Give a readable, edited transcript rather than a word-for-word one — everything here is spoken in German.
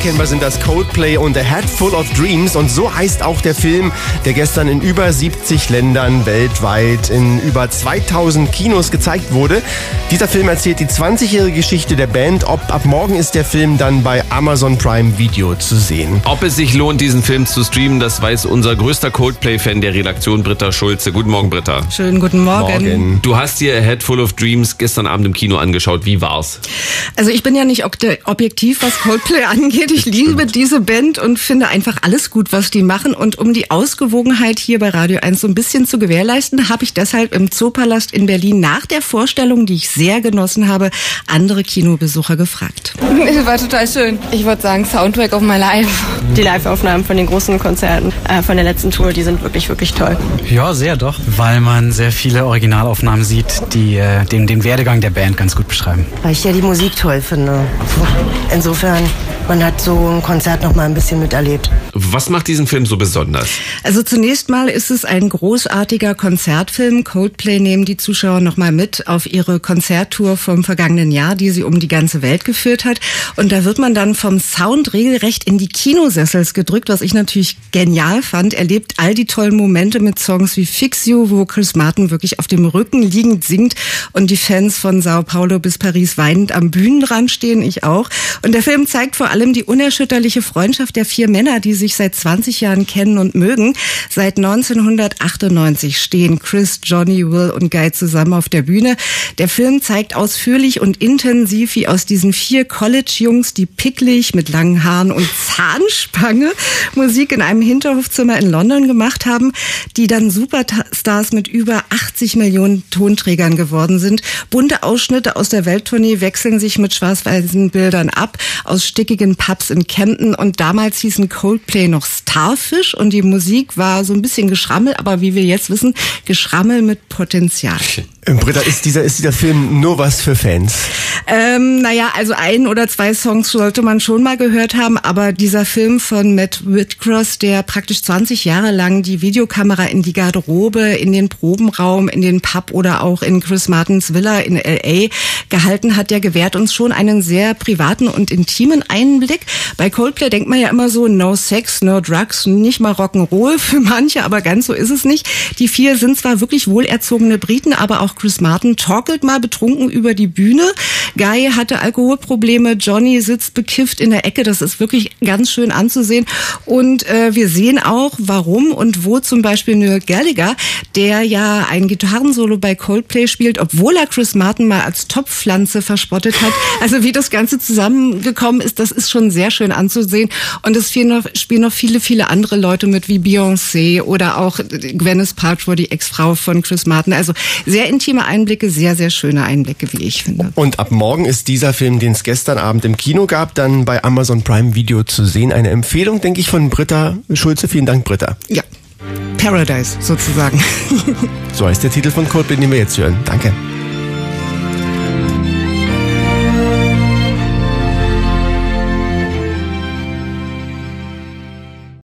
Unverkennbar sind das Coldplay und A Head Full of Dreams. Und so heißt auch der Film, der gestern in über 70 Ländern weltweit in über 2000 Kinos gezeigt wurde. Dieser Film erzählt die 20-jährige Geschichte der Band. Ab morgen ist der Film dann bei Amazon Prime Video zu sehen. Ob es sich lohnt, diesen Film zu streamen, das weiß unser größter Coldplay-Fan der Redaktion, Britta Schulze. Guten Morgen, Britta. Schönen guten Morgen. Du hast dir A Head Full of Dreams gestern Abend im Kino angeschaut. Wie war's? Also ich bin ja nicht objektiv, was Coldplay angeht. Ich liebe diese Band und finde einfach alles gut, was die machen. Und um die Ausgewogenheit hier bei Radio 1 so ein bisschen zu gewährleisten, habe ich deshalb im Zoopalast in Berlin nach der Vorstellung, die ich sehr genossen habe, andere Kinobesucher gefragt. Es war total schön. Ich würde sagen, Soundtrack of my life. Die Live-Aufnahmen von den großen Konzerten von der letzten Tour, die sind wirklich, wirklich toll. Ja, sehr doch, weil man sehr viele Originalaufnahmen sieht, die den Werdegang der Band ganz gut beschreiben. Weil ich ja die Musik toll finde. Insofern, man hat so ein Konzert noch mal ein bisschen miterlebt. Was macht diesen Film so besonders? Also zunächst mal ist es ein großartiger Konzertfilm. Coldplay nehmen die Zuschauer noch mal mit auf ihre Konzerttour vom vergangenen Jahr, die sie um die ganze Welt geführt hat. Und da wird man dann vom Sound regelrecht in die Kinosessels gedrückt, was ich natürlich genial fand. Erlebt all die tollen Momente mit Songs wie Fix You, wo Chris Martin wirklich auf dem Rücken liegend singt und die Fans von Sao Paulo bis Paris weinend am Bühnenrand stehen, ich auch. Und der Film zeigt vor allem die unerschütterliche Freundschaft der 4 Männer, die sich seit 20 Jahren kennen und mögen. Seit 1998 stehen Chris, Johnny, Will und Guy zusammen auf der Bühne. Der Film zeigt ausführlich und intensiv, wie aus diesen 4 College-Jungs, die picklig mit langen Haaren und Zahnspange Musik in einem Hinterhofzimmer in London gemacht haben, die dann Superstars mit über 80 Millionen Tonträgern geworden sind. Bunte Ausschnitte aus der Welttournee wechseln sich mit schwarz-weißen Bildern ab aus stickigen Pubs in Kempten, und damals hießen Coldplay noch Starfish und die Musik war so ein bisschen Geschrammel, aber wie wir jetzt wissen, Geschrammel mit Potenzial. Britta, ist dieser Film nur was für Fans? Naja, also 1 oder 2 Songs sollte man schon mal gehört haben, aber dieser Film von Matt Whitcross, der praktisch 20 Jahre lang die Videokamera in die Garderobe, in den Probenraum, in den Pub oder auch in Chris Martins Villa in L.A. gehalten hat, der gewährt uns schon einen sehr privaten und intimen Einblick. Bei Coldplay denkt man ja immer so, no Sex, no Drugs, nicht mal Rock'n'Roll für manche, aber ganz so ist es nicht. Die 4 sind zwar wirklich wohlerzogene Briten, aber auch Chris Martin torkelt mal betrunken über die Bühne. Guy hatte Alkoholprobleme, Johnny sitzt bekifft in der Ecke, das ist wirklich ganz schön anzusehen. Und wir sehen auch, warum und wo zum Beispiel Noel Gallagher, der ja ein Gitarrensolo bei Coldplay spielt, obwohl er Chris Martin mal als Topfpflanze verspottet hat. Also wie das Ganze zusammengekommen ist, das ist schon sehr schön anzusehen. Und es spielen noch viele, viele andere Leute mit, wie Beyoncé oder auch Gwyneth Paltrow, die Ex-Frau von Chris Martin. Also sehr intime Einblicke, sehr, sehr schöne Einblicke, wie ich finde. Und ab morgen ist dieser Film, den es gestern Abend im Kino gab, dann bei Amazon Prime Video zu sehen. Eine Empfehlung, denke ich, von Britta Schulze. Vielen Dank, Britta. Ja, Paradise sozusagen. So heißt der Titel von Coldplay, den wir jetzt hören. Danke.